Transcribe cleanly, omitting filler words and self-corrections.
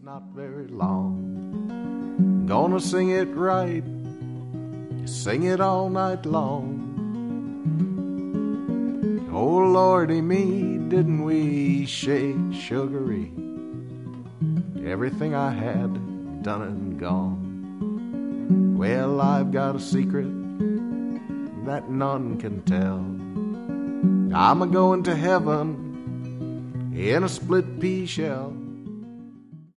not very long. Gonna sing it right, sing it all night long. Oh Lordy me, didn't we shake sugary? Everything I had done and gone. Well, I've got a secret that none can tell. I'm a-going to heaven in a split pea shell.